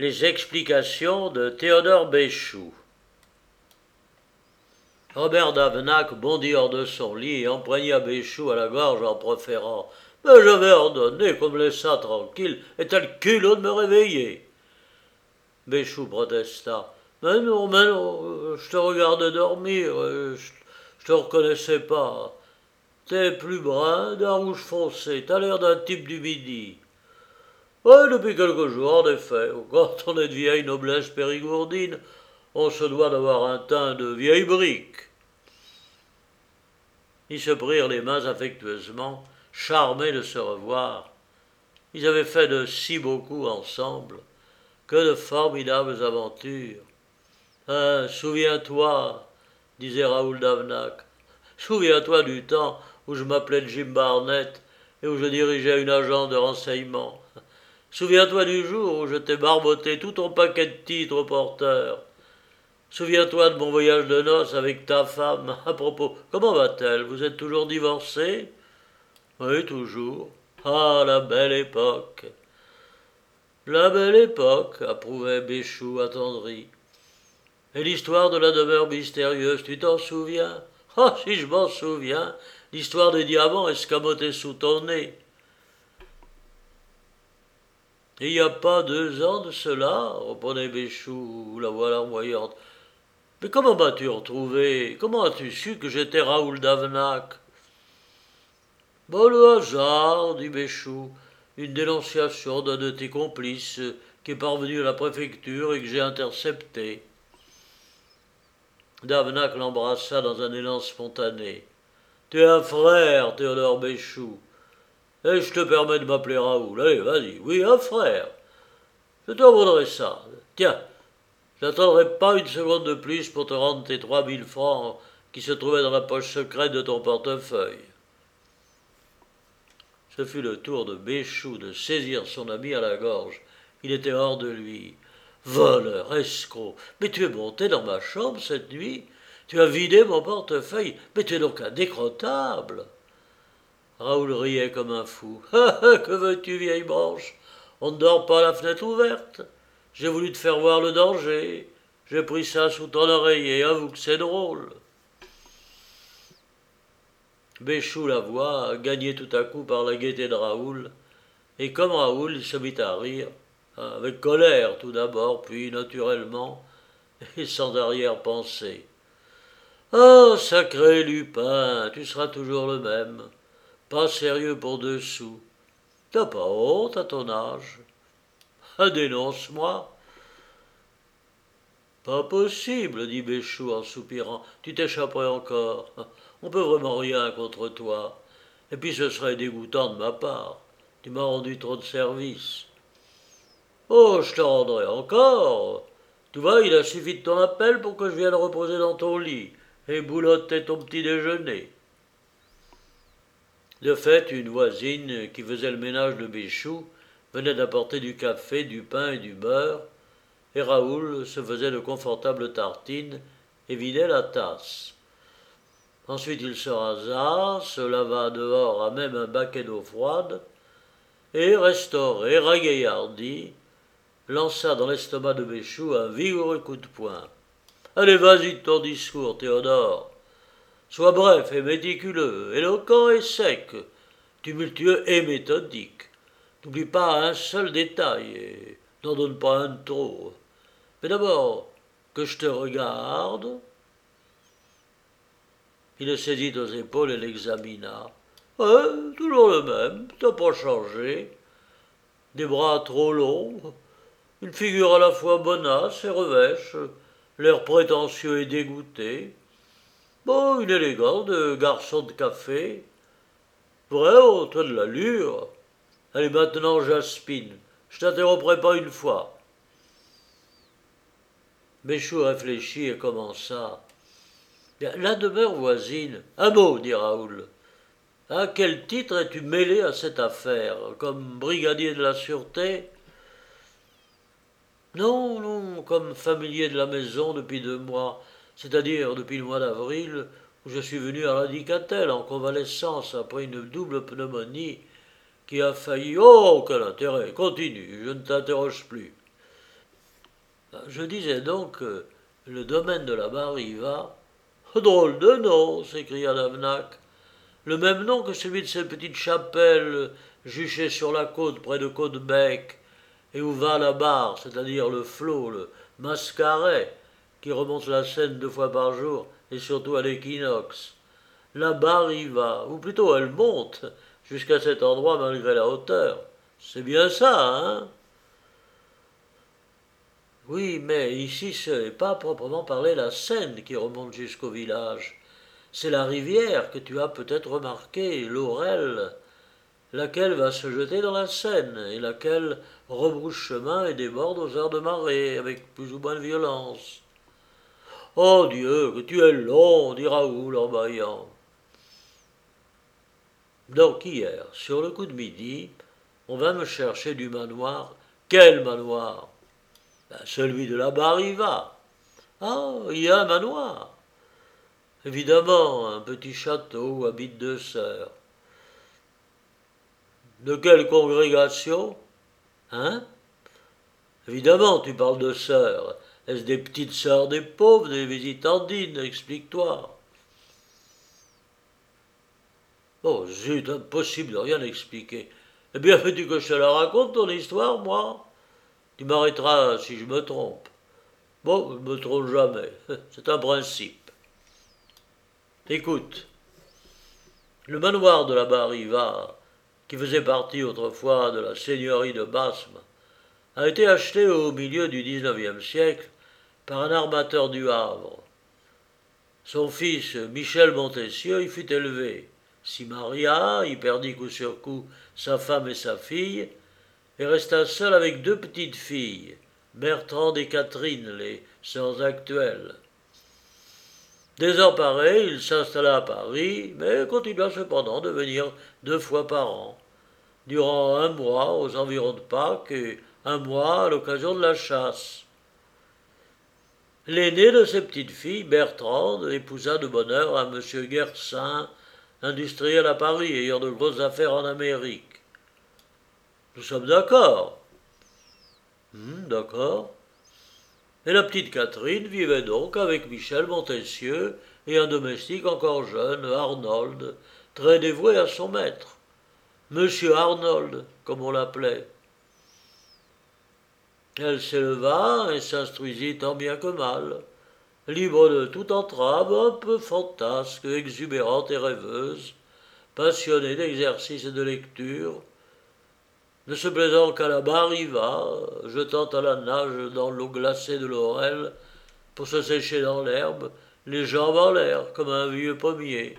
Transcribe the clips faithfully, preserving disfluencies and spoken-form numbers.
Les explications de Théodore Béchoux. Robert d'Avenac bondit hors de son lit et empoigna Béchoux à la gorge en proférant « Mais j'avais ordonné qu'on me laissât tranquille, et tel culot de me réveiller !» Béchoux protesta « Mais non, mais non, je te regardais dormir, je, je te reconnaissais pas. T'es plus brun, d'un rouge foncé, t'as l'air d'un type du midi. » Ouais, depuis quelques jours, en effet, quand on est de vieille noblesse périgourdine, on se doit d'avoir un teint de vieille brique. Ils se prirent les mains affectueusement, charmés de se revoir. Ils avaient fait de si beaux coups ensemble, que de formidables aventures. Ah, souviens-toi, disait Raoul d'Avenac, souviens-toi du temps où je m'appelais Jim Barnett et où je dirigeais une agence de renseignement. Souviens-toi du jour où je t'ai barboté tout ton paquet de titres au porteur. Souviens-toi de mon voyage de noces avec ta femme. À propos, comment va-t-elle? Vous êtes toujours divorcés? Oui, toujours. Ah, la belle époque. La belle époque, approuvait Béchoux attendri. Et l'histoire de la demeure mystérieuse, tu t'en souviens? Ah, si je m'en souviens, l'histoire des diamants escamotés sous ton nez. Il n'y a pas deux ans de cela, reprenait Béchoux, la voix larmoyante. Mais comment m'as-tu retrouvé? Comment as-tu su que j'étais Raoul d'Avenac? Bon, le hasard, dit Béchoux, une dénonciation d'un de tes complices qui est parvenu à la préfecture et que j'ai intercepté. D'Avenac l'embrassa dans un élan spontané. Tu es un frère, Théodore Béchoux. Et je te permets de m'appeler Raoul. Allez, vas-y. Oui, un frère. Je te vaudrai ça. Tiens, je n'attendrai pas une seconde de plus pour te rendre tes trois mille francs qui se trouvaient dans la poche secrète de ton portefeuille. Ce fut le tour de Béchoux de saisir son ami à la gorge. Il était hors de lui. Voleur, escroc, mais tu es monté dans ma chambre cette nuit? Tu as vidé mon portefeuille? Mais tu es donc un décrottable. Raoul riait comme un fou. « Que veux-tu, vieille branche? On ne dort pas la fenêtre ouverte. J'ai voulu te faire voir le danger. J'ai pris ça sous ton oreiller, avoue que c'est drôle. » Béchoux l'avoua, gagné tout à coup par la gaieté de Raoul, et comme Raoul, il se mit à rire, avec colère tout d'abord, puis naturellement, et sans arrière-pensée. « Oh, sacré Lupin, tu seras toujours le même. Pas sérieux pour deux sous. T'as pas honte à ton âge? Ah, dénonce-moi. » Pas possible, dit Béchoux en soupirant. Tu t'échapperais encore. On peut vraiment rien contre toi. Et puis ce serait dégoûtant de ma part. Tu m'as rendu trop de service. Oh, je te rendrai encore. Tu vois, il a suffi de ton appel pour que je vienne reposer dans ton lit et boulotter ton petit déjeuner. De fait, une voisine qui faisait le ménage de Béchoux venait d'apporter du café, du pain et du beurre, et Raoul se faisait de confortables tartines et vidait la tasse. Ensuite il se rasa, se lava dehors à même un baquet d'eau froide, et, restauré, ragaillardi, lança dans l'estomac de Béchoux un vigoureux coup de poing. « Allez, vas-y de ton discours, Théodore. Sois bref et méticuleux, éloquent et sec, tumultueux et méthodique. N'oublie pas un seul détail et n'en donne pas un de trop. Mais d'abord, que je te regarde. » Il le saisit aux épaules et l'examina. « Ouais, toujours le même, t'as pas changé. Des bras trop longs, une figure à la fois bonasse et revêche, l'air prétentieux et dégoûté. Bon, une élégance de garçon de café. Vrai, oh, t'as de l'allure. Allez, maintenant, Jaspine, je t'interromprai pas une fois. » Béchoux réfléchit et commença. « La demeure voisine. Un mot, dit Raoul. À quel titre es-tu mêlé à cette affaire? Comme brigadier de la sûreté? » Non, non, comme familier de la maison depuis deux mois, c'est-à-dire depuis le mois d'avril, où je suis venu à Radicatelle en convalescence après une double pneumonie qui a failli... Oh, quel intérêt! Continue, je ne t'interroge plus. Je disais donc que le domaine de la Bariva. Drôle de nom, s'écria Lavnac. Le même nom que celui de cette petite chapelle juchée sur la côte près de Côte-Bec, et où va la barre, c'est-à-dire le flot, le mascaret, qui remonte la Seine deux fois par jour, et surtout à l'équinoxe. La Bariva, ou plutôt elle monte jusqu'à cet endroit malgré la hauteur. C'est bien ça, hein? Oui, mais ici ce n'est pas proprement parler la Seine qui remonte jusqu'au village. C'est la rivière que tu as peut-être remarquée, l'Aurelle, laquelle va se jeter dans la Seine et laquelle rebrousse chemin et déborde aux heures de marée avec plus ou moins de violence. Oh Dieu, que tu es long, dit Raoul en bâillant. Donc hier, sur le coup de midi, on va me chercher du manoir. Quel manoir? Ben, celui de la Bariva. Ah, il y a un manoir. Évidemment, un petit château où habitent deux sœurs. De quelle congrégation? Hein? Évidemment, tu parles de sœurs. Est-ce des petites sœurs des pauvres, des visitandines? Explique-toi. Oh, zut, impossible de rien expliquer. Eh bien, veux-tu que je te la raconte, ton histoire, moi? Tu m'arrêteras si je me trompe. Bon, je ne me trompe jamais. C'est un principe. Écoute, le manoir de la Bariva, qui faisait partie autrefois de la seigneurie de Basme, a été acheté au milieu du dix-neuvième siècle par un armateur du Havre. Son fils Michel Montessieux y fut élevé, s'y maria, y perdit coup sur coup sa femme et sa fille, et resta seul avec deux petites filles, Bertrande et Catherine, les sœurs actuelles. Désemparé, il s'installa à Paris, mais continua cependant de venir deux fois par an, durant un mois aux environs de Pâques et un mois à l'occasion de la chasse. L'aînée de ses petites filles, Bertrande, épousa de bonne heure un monsieur Guersin, industriel à Paris, ayant de grosses affaires en Amérique. Nous sommes d'accord. Hum, d'accord. Et la petite Catherine vivait donc avec Michel Montessieux et un domestique encore jeune, Arnold, très dévoué à son maître. Monsieur Arnold, comme on l'appelait. Elle s'éleva et s'instruisit tant bien que mal, libre de toute entrave, un peu fantasque, exubérante et rêveuse, passionnée d'exercice et de lecture, ne se plaisant qu'à la Bariva, jetant à la nage dans l'eau glacée de l'Aurelle pour se sécher dans l'herbe, les jambes en l'air comme un vieux pommier.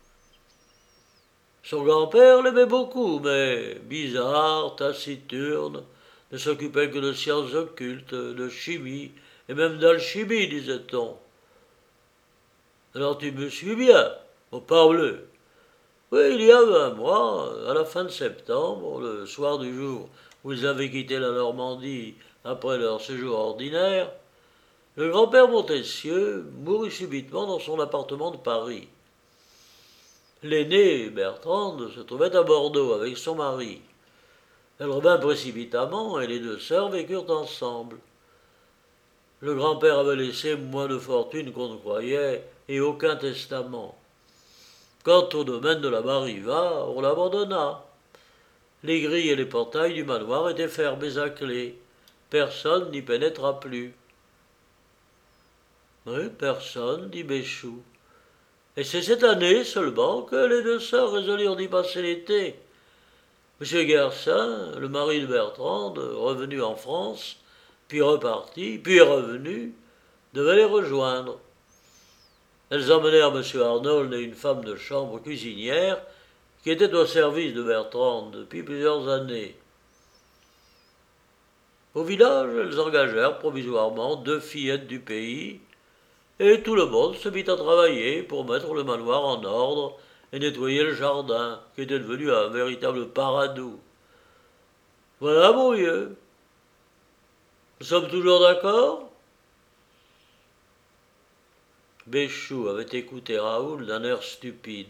Son grand-père l'aimait beaucoup, mais bizarre, taciturne, ne s'occupait que de sciences occultes, de chimie, et même d'alchimie, disait-on. Alors tu me suis bien, oh parbleu. Oui, il y a un mois, à la fin de septembre, le soir du jour où ils avaient quitté la Normandie après leur séjour ordinaire, le grand-père Montessieux mourut subitement dans son appartement de Paris. L'aînée, Bertrande, se trouvait à Bordeaux avec son mari. Elle revint précipitamment et les deux sœurs vécurent ensemble. Le grand-père avait laissé moins de fortune qu'on ne croyait et aucun testament. Quant au domaine de la Bariva, on l'abandonna. Les grilles et les portails du manoir étaient fermés à clé. Personne n'y pénétra plus. Oui, personne, dit Béchou. Et c'est cette année seulement que les deux sœurs résolurent d'y passer l'été. Monsieur Guersin, le mari de Bertrande, revenu en France, puis reparti, puis revenu, devait les rejoindre. Elles emmenèrent M. Arnold et une femme de chambre cuisinière qui était au service de Bertrande depuis plusieurs années. Au village, elles engagèrent provisoirement deux fillettes du pays, et tout le monde se mit à travailler pour mettre le manoir en ordre et nettoyer le jardin, qui était devenu un véritable paradou. Voilà, mon vieux. Nous sommes toujours d'accord? Béchou avait écouté Raoul d'un air stupide.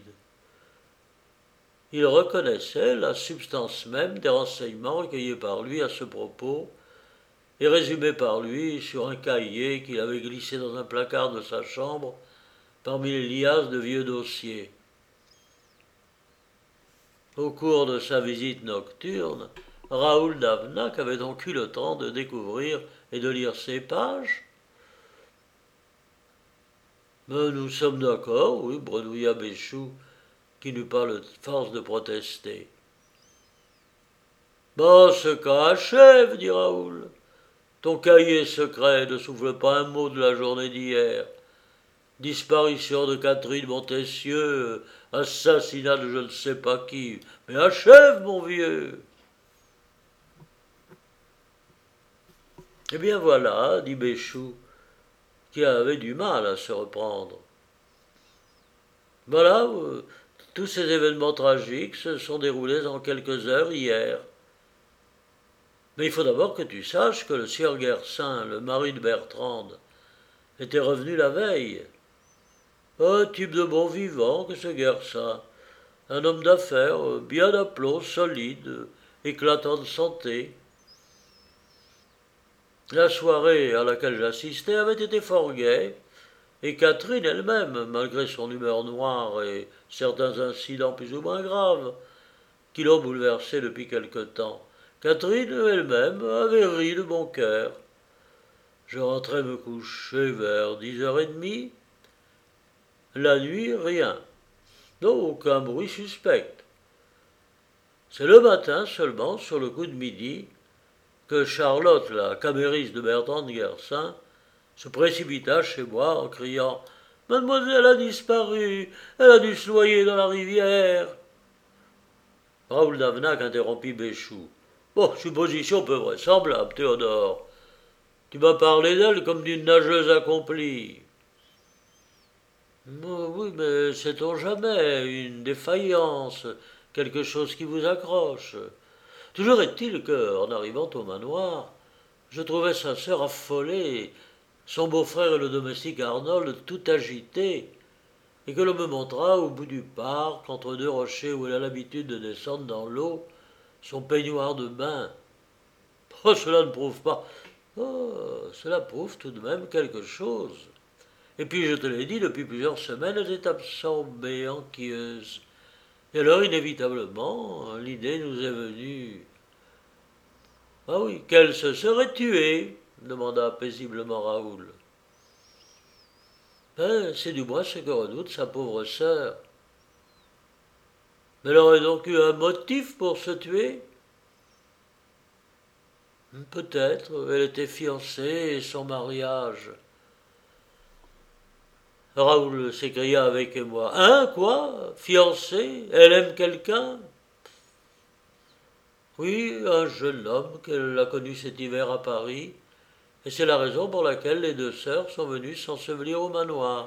Il reconnaissait la substance même des renseignements recueillis par lui à ce propos, et résumé par lui sur un cahier qu'il avait glissé dans un placard de sa chambre parmi les liasses de vieux dossiers. Au cours de sa visite nocturne, Raoul Davnac avait donc eu le temps de découvrir et de lire ces pages. Mais nous sommes d'accord, oui, bredouilla Béchou, qui n'eut pas la force de protester. Bah, ce cas achève, dit Raoul. Ton cahier secret ne souffle pas un mot de la journée d'hier. Disparition de Catherine Montessieux, assassinat de je ne sais pas qui. Mais achève, mon vieux. Eh bien voilà, dit Béchou, qui avait du mal à se reprendre. Voilà, euh, tous ces événements tragiques se sont déroulés en quelques heures hier. Mais il faut d'abord que tu saches que le sieur Guersin, le mari de Bertrande, était revenu la veille. Un type de bon vivant que ce Guersin, un homme d'affaires bien d'aplomb, solide, éclatant de santé. La soirée à laquelle j'assistais avait été fort gaie, et Catherine elle-même, malgré son humeur noire et certains incidents plus ou moins graves, qui l'ont bouleversée depuis quelque temps, Catherine elle-même avait ri de bon cœur. Je rentrais me coucher vers dix heures trente. La nuit, rien. Non, aucun bruit suspect. C'est le matin seulement, sur le coup de midi, que Charlotte, la camériste de Bertrand de Guersin, se précipita chez moi en criant « Mademoiselle a disparu, elle a dû se noyer dans la rivière !» Raoul Davnac interrompit Béchou. « Bon, supposition peu vraisemblable, Théodore. Tu m'as parlé d'elle comme d'une nageuse accomplie. » Oh, oui, mais sait-on jamais, une défaillance, quelque chose qui vous accroche. Toujours est-il que, en arrivant au manoir, je trouvais sa sœur affolée, son beau-frère et le domestique Arnold tout agités, et que l'on me montra au bout du parc, entre deux rochers où elle a l'habitude de descendre dans l'eau, son peignoir de bain. Oh, cela ne prouve pas. Oh, cela prouve tout de même quelque chose. Et puis, je te l'ai dit, depuis plusieurs semaines, elle est absorbée, enquilleuse. Et alors, inévitablement, l'idée nous est venue. « Ah oui, qu'elle se serait tuée ?» demanda paisiblement Raoul. Ben, c'est du moins ce que redoute sa pauvre sœur. Mais elle aurait donc eu un motif pour se tuer? Peut-être, elle était fiancée et son mariage. Raoul s'écria avec émoi. Hein, quoi? Fiancée? Elle aime quelqu'un? Oui, un jeune homme qu'elle a connu cet hiver à Paris, et c'est la raison pour laquelle les deux sœurs sont venues s'ensevelir au manoir.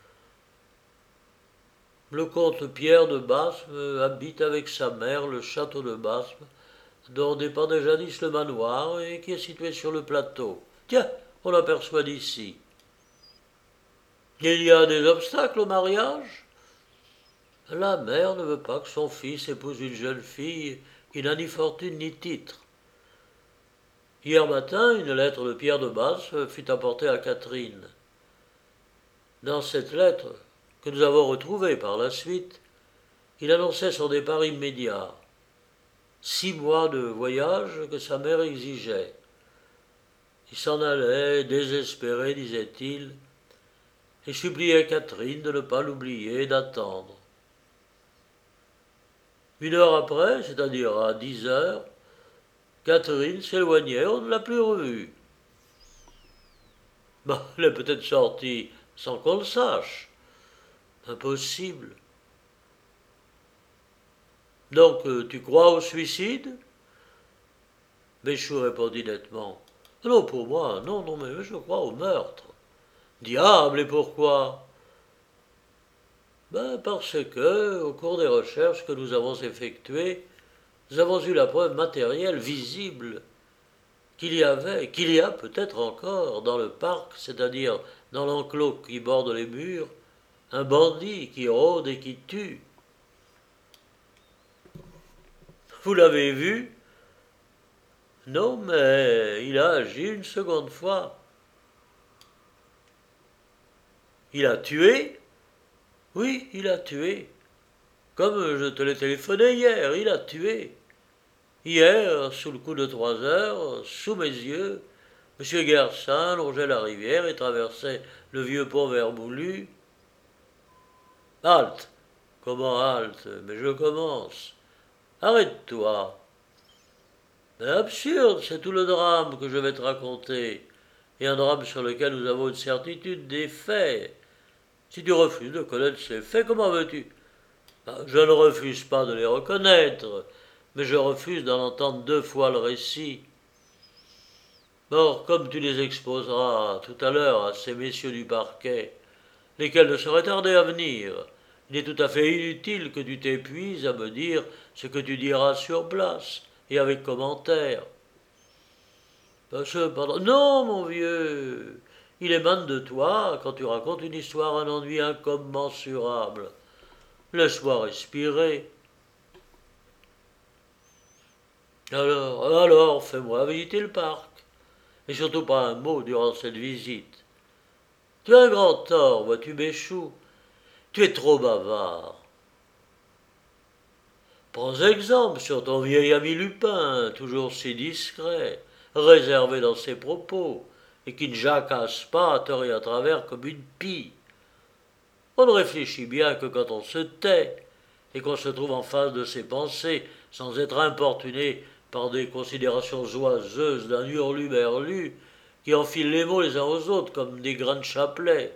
Le comte Pierre de Basme habite avec sa mère le château de Basme, dont dépendait jadis le manoir et qui est situé sur le plateau. Tiens, on l'aperçoit d'ici. Il y a des obstacles au mariage? La mère ne veut pas que son fils épouse une jeune fille qui n'a ni fortune ni titre. Hier matin, une lettre de Pierre de Basme fut apportée à Catherine. Dans cette lettre, que nous avons retrouvée par la suite, il annonçait son départ immédiat. Six mois de voyage que sa mère exigeait. Il s'en allait, désespéré, disait-il, et suppliait Catherine de ne pas l'oublier et d'attendre. Une heure après, c'est-à-dire à dix heures, Catherine s'éloignait, on ne l'a plus revue. Bon, elle est peut-être sortie sans qu'on le sache. Impossible. Donc, tu crois au suicide? Béchou répondit nettement. Non, pour moi, non, non, mais je crois au meurtre. Diable, et pourquoi? Ben, parce que, au cours des recherches que nous avons effectuées, nous avons eu la preuve matérielle, visible, qu'il y avait, qu'il y a peut-être encore dans le parc, c'est-à-dire dans l'enclos qui borde les murs, un bandit qui rôde et qui tue. Vous l'avez vu? Non, mais il a agi une seconde fois. Il a tué? Oui, il a tué. Comme je te l'ai téléphoné hier, il a tué. Hier, sous le coup de trois heures, sous mes yeux, M. Guersin longeait la rivière et traversait le vieux pont vermoulu. Halte! Comment halte? Mais je commence. Arrête-toi. C'est absurde, c'est tout le drame que je vais te raconter. Et un drame sur lequel nous avons une certitude des faits. Si tu refuses de connaître ces faits, comment veux-tu? Je ne refuse pas de les reconnaître, mais je refuse d'en entendre deux fois le récit. Or, comme tu les exposeras tout à l'heure à ces messieurs du parquet, lesquels ne seraient tardés à venir, il est tout à fait inutile que tu t'épuises à me dire ce que tu diras sur place, et avec commentaire. Cependant, non, mon vieux, il émane de toi quand tu racontes une histoire, un ennui incommensurable. Laisse-moi respirer. Alors, alors, fais-moi visiter le parc. Et surtout pas un mot durant cette visite. Tu as un grand tort, vois-tu, Béchou. Tu es trop bavard. Prends exemple sur ton vieil ami Lupin, toujours si discret, réservé dans ses propos, et qui ne jacasse pas à tort et à travers comme une pie. On ne réfléchit bien que quand on se tait, et qu'on se trouve en face de ses pensées, sans être importuné par des considérations oiseuses d'un hurluberlu qui enfilent les mots les uns aux autres comme des grains de chapelet.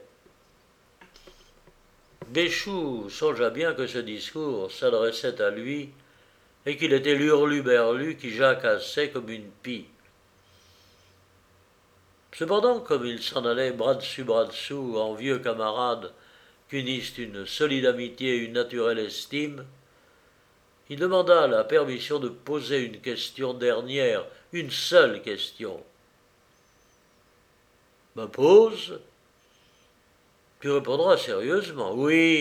Béchou songea bien que ce discours s'adressait à lui et qu'il était l'hurluberlu qui jacassait comme une pie. Cependant, comme il s'en allait bras dessus bras dessous en vieux camarades qu'unissent une solide amitié et une naturelle estime, il demanda la permission de poser une question dernière, une seule question. « Me pose ?» Tu répondras sérieusement. « Oui. »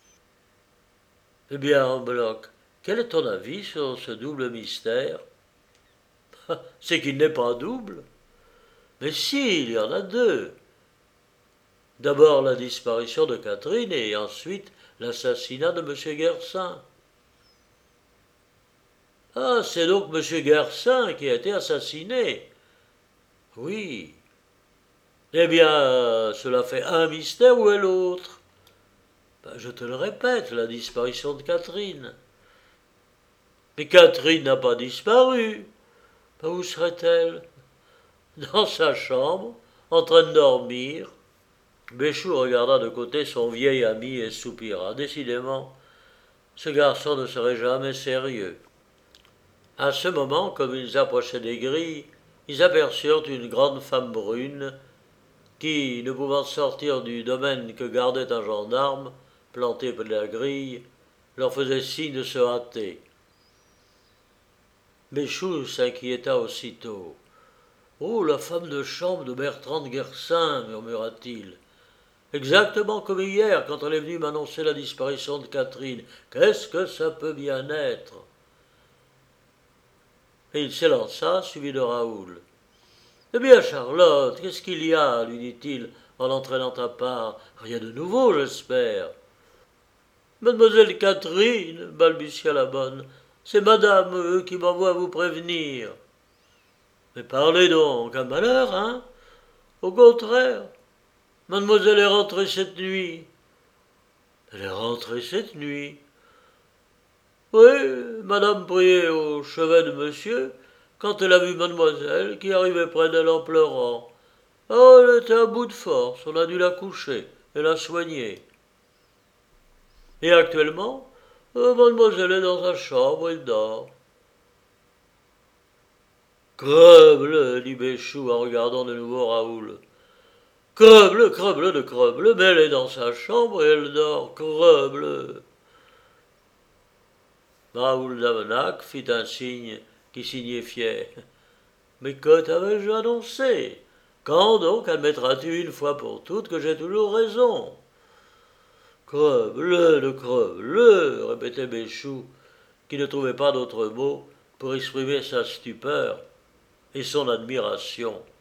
Eh bien, Bloch, quel est ton avis sur ce double mystère? C'est qu'il n'est pas double. Mais si, il y en a deux. D'abord la disparition de Catherine et ensuite l'assassinat de M. Guersin. Ah, c'est donc M. Guersin qui a été assassiné. Oui. Eh bien, cela fait un mystère, où est l'autre? Ben, je te le répète, la disparition de Catherine. Mais Catherine n'a pas disparu. Ben, où serait-elle? Dans sa chambre, en train de dormir. Béchou regarda de côté son vieil ami et soupira. Décidément, ce garçon ne serait jamais sérieux. À ce moment, comme ils approchaient des grilles, ils aperçurent une grande femme brune qui, ne pouvant sortir du domaine que gardait un gendarme, planté près de la grille, leur faisait signe de se hâter. Béchou s'inquiéta aussitôt. « Oh, la femme de chambre de Bertrand de Guersin, murmura-t-il. Exactement comme hier, quand elle est venue m'annoncer la disparition de Catherine. Qu'est-ce que ça peut bien être ?» Et il s'élança, suivi de Raoul. « Eh bien, Charlotte, qu'est-ce qu'il y a ?» lui dit-il, en l'entraînant à part. « Rien de nouveau, j'espère. » Mademoiselle Catherine, balbutia la bonne, c'est madame euh, qui m'envoie vous prévenir. Mais parlez donc, un malheur, hein? Au contraire, mademoiselle est rentrée cette nuit. Elle est rentrée cette nuit. Oui, madame priait au chevet de monsieur, quand elle a vu mademoiselle qui arrivait près d'elle en pleurant. Oh, elle était à bout de force, on a dû la coucher et la soigner. Et actuellement, euh, mademoiselle est dans sa chambre, elle dort. Creble, dit Béchou en regardant de nouveau Raoul. Creble, creble de creble, mais elle est dans sa chambre et elle dort, creble. Raoul d'Amenac fit un signe qui signifiait. Mais que t'avais-je annoncé? Quand donc admettras-tu une fois pour toutes que j'ai toujours raison? Creble de creble, répétait Béchou, qui ne trouvait pas d'autre mot pour exprimer sa stupeur et son admiration.